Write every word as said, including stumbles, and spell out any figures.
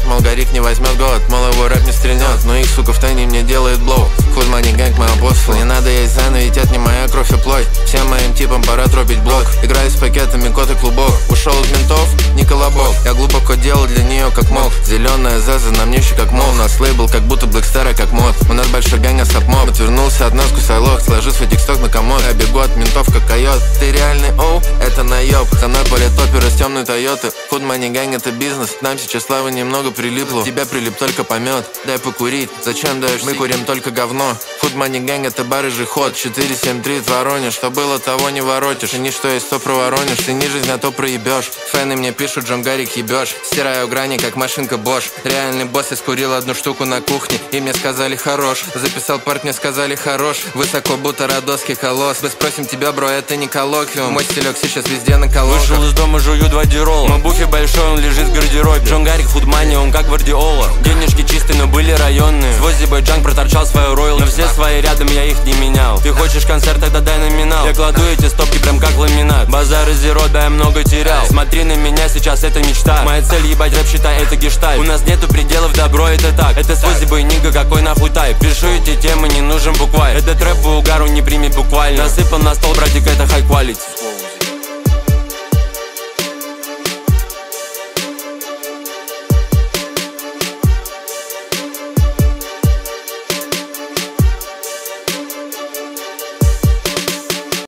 мол, Гарик не возьмет год, мол, его рэп не стрельнет. Но их, сука, втайне мне делает блоу. Hood Money Gang, мой апостол. Не надо есть заново, ведь это не моя кровь и плоть. Всем моим типам пора тропить блок. Играю с пакетами, кот и клубок. Ушел от ментов, не колобок. Я глубоко делал для нее как мог. Зеленая заза на мне еще как мол. Нас лейбл как будто Blackstar, как мод. У нас большой гэнг, а сапмоб. Отвернулся от нас, кусай лох. Сложи свой тиксток на комод. Я бегу от ментов, как койот. Ты реальный оу, это наеб. За мной политопер из темной Тойоты. Hood Money Gang, это бизнес. Нам сейчас славы немного прилипло. Тебя прилип только помет. Дай покурить, зачем даешь? Мы курим только говно. Hood Money Gang, это бар и же ход. Четыре семь три в Воронеж. Что было, того не воротишь. И ничто есть, то проворонишь. Ты не жизнь, а то проебешь. Фэны мне пишут, Джон Гарик ебешь. Стираю грани, как машинка Bosch. Реальный босс, я скурил одну штуку на кухне. И мне сказали хорош. Записал парк, мне сказали хорош. Высоко, будто родосский колосс. Мы спросим тебя, бро, это не коллоквиум. Мой стилек сейчас везде на колонках. Вышел из дома, жую два дирол. Мой буфе большой, он лежит в гардеробе. Джон Гарик, Hood Money, он как Гвардиола. Денежки чистые, но были районные. Свой зибойджанг проторчал свою ройл. Но все свои рядом, я их не менял. Ты хочешь концерт, тогда дай номинал. Я кладу эти стопки прям как ламинат. Базар и зеро, да я много терял. Смотри на меня, сейчас это мечта. Моя цель ебать рэп, считай, это гештальт. У нас нету пределов, добро, это так. Это свой зибойнига, какой нахуй тайп. Пишу эти темы, не нужен буквай. Этот рэп по угару не примет буквально. Насыпал на стол, братик, это high quality.